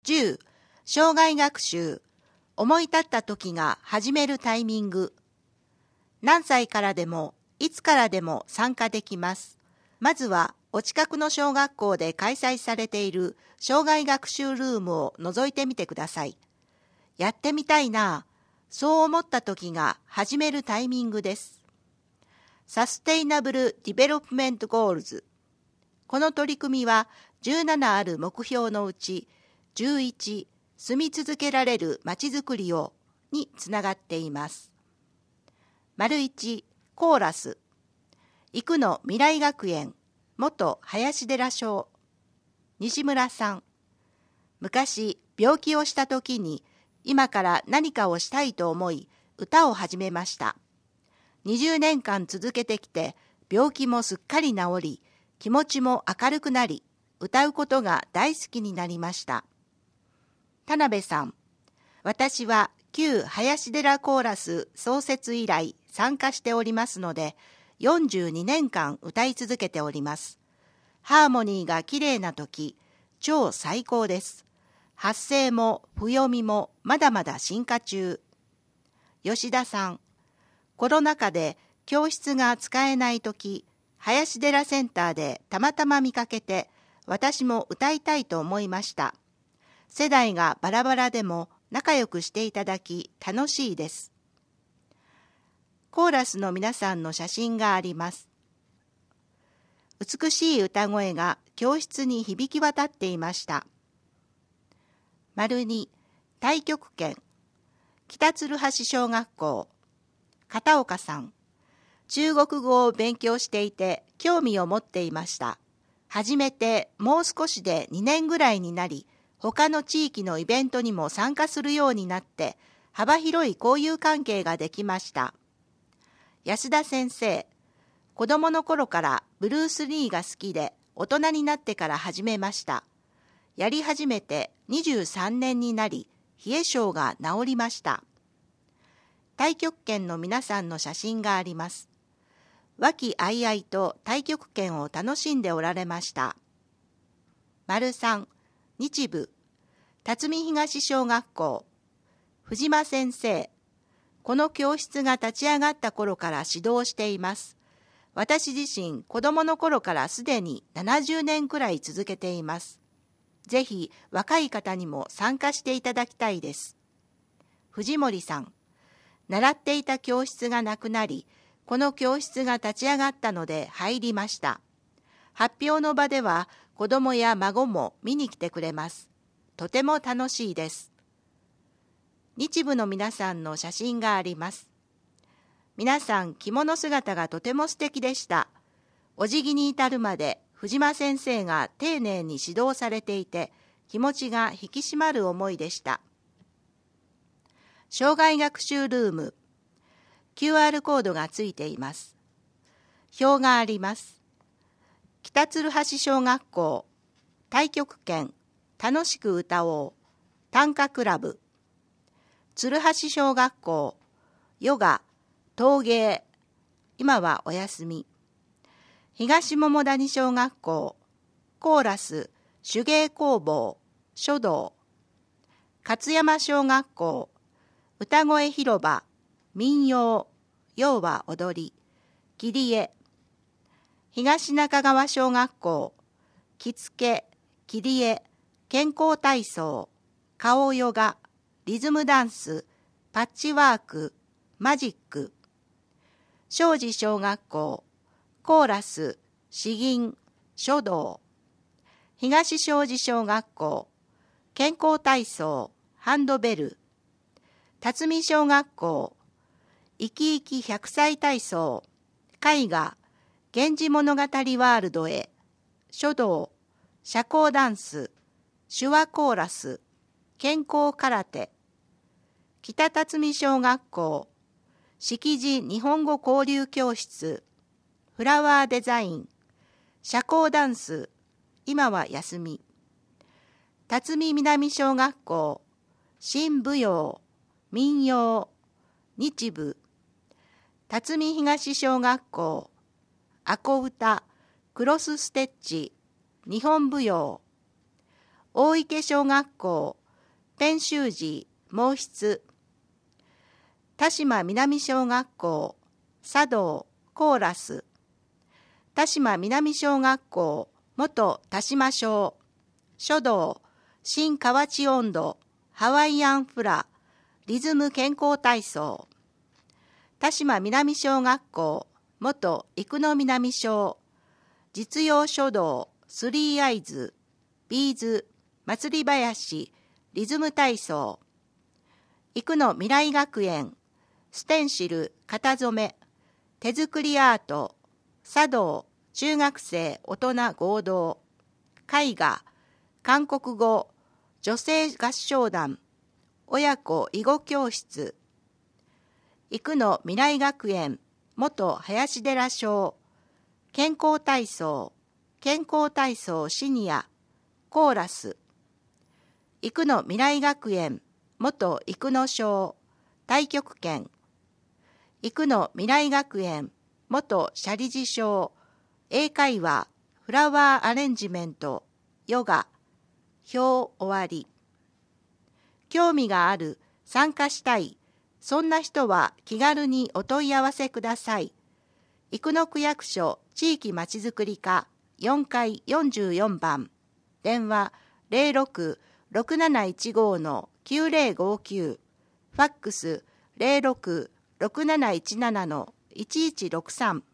10、生涯学習、思い立った時が始めるタイミング。何歳からでも、いつからでも参加できます。まずは、お近くの小学校で開催されている生涯学習ルームを覗いてみてください。やってみたいな、そう思った時が始めるタイミングです。サステイナブル・ディベロップメント・ゴールズ。この取り組みは17ある目標のうち11、住み続けられるまちづくりをにつながっています。1、コーラス。行くの未来学園、元林寺小。西村さん。昔病気をした時に今から何かをしたいと思い歌を始めました。20年間続けてきて病気もすっかり治り、気持ちも明るくなり、歌うことが大好きになりました。田辺さん。私は旧林寺コーラス創設以来参加しておりますので、42年間歌い続けております。ハーモニーがきれいな時、超最高です。発声も譜読みもまだまだ進化中。吉田さん。コロナ禍で教室が使えない時、林寺センターでたまたま見かけて、私も歌いたいと思いました。世代がバラバラでも仲良くしていただき楽しいです。コーラスの皆さんの写真があります。美しい歌声が教室に響き渡っていました。2、太極拳、北鶴橋小学校、片岡さん。中国語を勉強していて興味を持っていました。初めてもう少しで2年ぐらいになり、他の地域のイベントにも参加するようになって、幅広い交友関係ができました。安田先生。子供の頃からブルース・リーが好きで、大人になってから始めました。やり始めて23年になり、冷え性が治りました。太極拳の皆さんの写真があります。和気あいあいと太極拳を楽しんでおられました。3、日部、辰巳東小学校、藤間先生。この教室が立ち上がった頃から指導しています。私自身、子供の頃からすでに70年くらい続けています。ぜひ若い方にも参加していただきたいです。藤森さん。習っていた教室がなくなり、この教室が立ち上がったので入りました。発表の場では子供や孫も見に来てくれます。とても楽しいです。日部の皆さんの写真があります。皆さん着物姿がとても素敵でした。お辞儀に至るまで藤間先生が丁寧に指導されていて、気持ちが引き締まる思いでした。生涯学習ルーム。QR コードがついています。表があります。北鶴橋小学校、太極拳、楽しく歌おう、短歌クラブ。鶴橋小学校、ヨガ、陶芸、今はお休み。東桃谷小学校、コーラス、手芸工房、書道。勝山小学校、歌声広場、民謡、要は踊り、切り絵。東中川小学校、着付け、切り絵、健康体操、顔ヨガ、リズムダンス、パッチワーク、マジック。庄司小学校、コーラス、詩吟、書道。東庄司小学校、健康体操、ハンドベル。辰巳小学校、生き生き100歳体操、絵画、源氏物語ワールドへ、書道、社交ダンス、手話コーラス、健康空手。北辰巳小学校、識字日本語交流教室、フラワーデザイン、社交ダンス、今は休み。辰巳南小学校、新舞踊、民謡、日舞。辰巳東小学校、アコ歌、クロスステッチ、日本舞踊。 大池小学校ペン習字毛筆、田島南小学校茶道コーラス、田島南小学校元田島小書道新河内音頭ハワイアンフラリズム健康体操、田島南小学校元生野南小実用書道スリーアイズビーズ祭り林リズム体操、生野未来学園ステンシル型染め手作りアート茶道中学生大人合同、絵画韓国語女性合唱団親子囲碁教室、生野未来学園元林寺小健康体操シニアコーラス、生野未来学園元生野小太極拳、生野未来学園元舎利寺小英会話フラワーアレンジメントヨガ表終わり。興味がある、参加したい、そんな人は気軽にお問い合わせください。生野区役所地域まちづくり課4階44番、電話06-6715-9059、ファックス06-6717-1163